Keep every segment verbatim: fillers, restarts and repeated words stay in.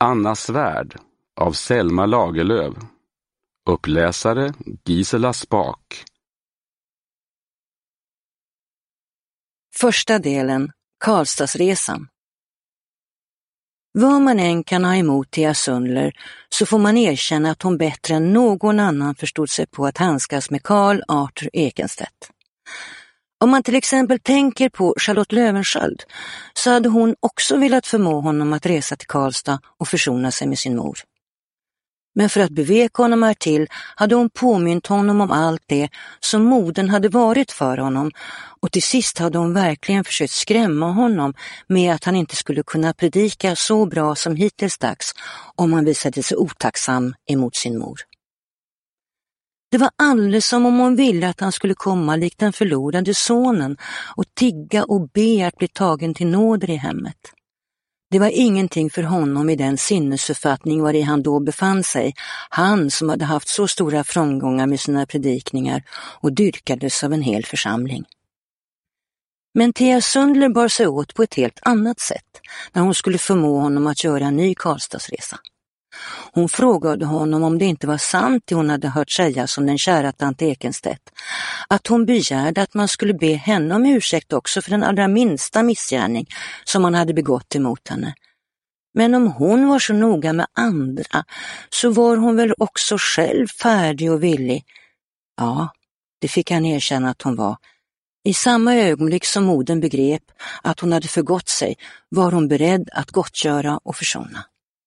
Annas värld av Selma Lagerlöf. Uppläsare Gisela Spak. Första delen, Karlstadsresan. Vad man än kan ha emot Thea Sundler så får man erkänna att hon bättre än någon annan förstod sig på att handskas med Karl Arthur Ekenstedt. Om man till exempel tänker på Charlotte Löwensköld så hade hon också velat förmå honom att resa till Karlstad och försona sig med sin mor. Men för att beveka honom här till hade hon påmint honom om allt det som modern hade varit för honom, och till sist hade hon verkligen försökt skrämma honom med att han inte skulle kunna predika så bra som hittills dags om han visade sig otacksam emot sin mor. Det var alldeles som om hon ville att han skulle komma likt den förlorade sonen och tigga och be att bli tagen till nåder i hemmet. Det var ingenting för honom i den sinnesuppfattning var i han då befann sig, han som hade haft så stora framgångar med sina predikningar och dyrkades av en hel församling. Men Thea Sundler bar sig åt på ett helt annat sätt när hon skulle förmå honom att göra en ny Karlstadsresa. Hon frågade honom om det inte var sant det hon hade hört säga som den kära tant Ekenstedt, att hon begärde att man skulle be henne om ursäkt också för den allra minsta missgärning som han hade begått emot henne. Men om hon var så noga med andra så var hon väl också själv färdig och villig. Ja, det fick han erkänna att hon var. I samma ögonblick som modern begrep att hon hade förgått sig var hon beredd att gottgöra och försona.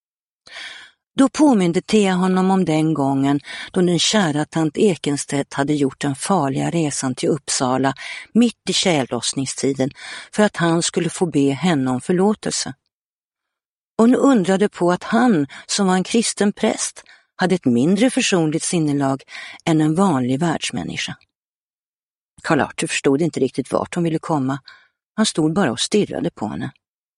Då påminde Thea honom om den gången då den kära tant Ekenstedt hade gjort den farliga resan till Uppsala mitt i tjällossningstiden för att han skulle få be henne om förlåtelse. Och nu undrade på att han, som var en kristen präst, hade ett mindre försonligt sinnelag än en vanlig världsmänniska. Karl Arthur förstod inte riktigt vart hon ville komma. Han stod bara och stirrade på henne.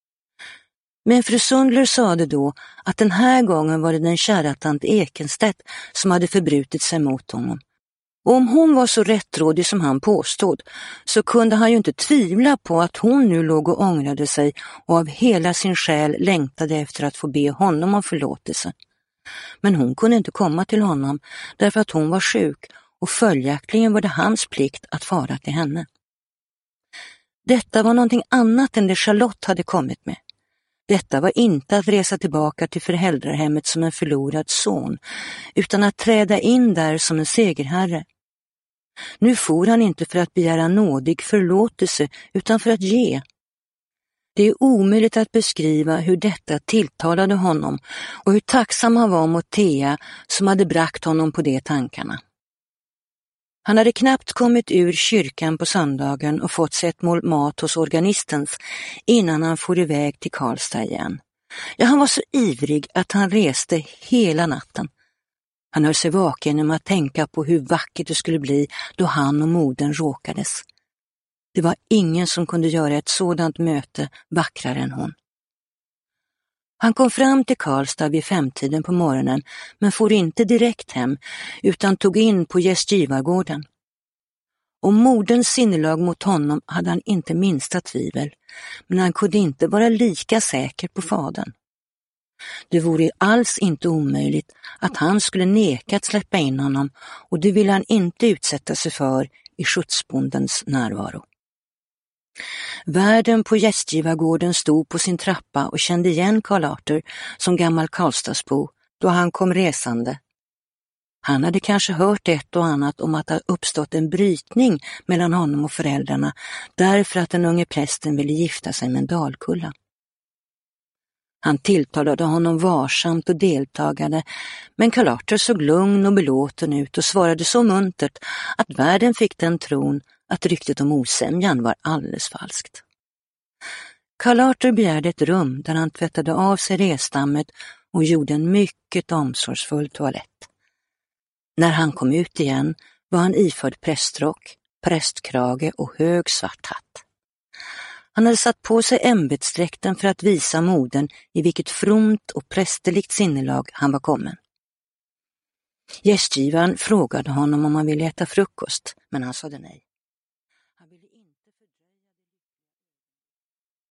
Men fru Sundler sade då att den här gången var det den kära tant Ekenstedt som hade förbrutit sig mot honom. Och om hon var så rättrådig som han påstod så kunde han ju inte tvivla på att hon nu låg och ångrade sig och av hela sin själ längtade efter att få be honom om förlåtelse. Men hon kunde inte komma till honom därför att hon var sjuk och följaktligen var det hans plikt att fara till henne. Detta var någonting annat än det Charlotte hade kommit med. Detta var inte att resa tillbaka till föräldrahemmet som en förlorad son, utan att träda in där som en segerherre. Nu for han inte för att begära nådig förlåtelse, utan för att ge. Det är omöjligt att beskriva hur detta tilltalade honom och hur tacksam han var mot Thea som hade bragt honom på de tankarna. Han hade knappt kommit ur kyrkan på söndagen och fått sig ett mål mat hos organistens innan han for iväg till Karlstad igen. Ja, han var så ivrig att han reste hela natten. Han höll sig vaken genom att tänka på hur vackert det skulle bli då han och modern råkades. Det var ingen som kunde göra ett sådant möte vackrare än hon. Han kom fram till Karlstad vid femtiden på morgonen men for inte direkt hem utan tog in på gästgivargården. Om moderns sinnelag mot honom hade han inte minsta tvivel, men han kunde inte vara lika säker på fadern. Det vore alls inte omöjligt att han skulle neka att släppa in honom och det ville han inte utsätta sig för i skjutsbondens närvaro. Värden på gästgivargården stod på sin trappa och kände igen Karl Arthur som gammal Karlstadsbo då han kom resande. Han hade kanske hört ett och annat om att det uppstått en brytning mellan honom och föräldrarna därför att den unge prästen ville gifta sig med en dalkulla. Han tilltalade honom varsamt och deltagande, men Karl Arthur såg lugn och belåten ut och svarade så muntert att värden fick den tron att ryktet om osämjan var alldeles falskt. Karl Arthur begärde ett rum där han tvättade av sig restammet och gjorde en mycket omsorgsfull toalett. När han kom ut igen var han iförd prästrock, prästkrage och hög svart hatt. Han hade satt på sig ämbetsdräkten för att visa modern i vilket fromt och prästerligt sinnelag han var kommen. Gästgivaren frågade honom om han ville äta frukost, men han sade nej.